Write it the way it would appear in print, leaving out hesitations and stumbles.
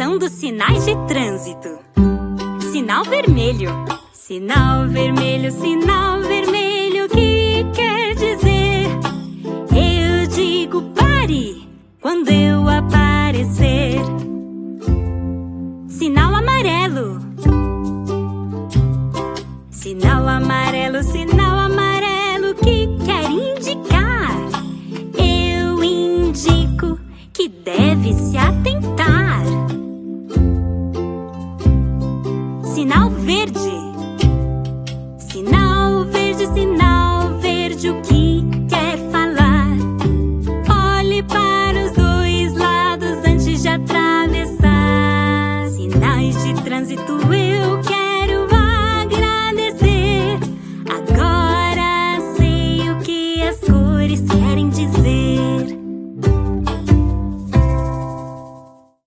explicação dos sinais de trânsito. Sinal vermelho. Sinal vermelho, o que quer dizer? Eu digo pare quando eu aparecer. Sinal amarelo. Sinal amarelo, o que quer indicar? Eu indico que deve se atentar. Sinal verde. Sinal verde, o que quer falar? Olhe para os dois lados antes de atravessar. Sinais de trânsito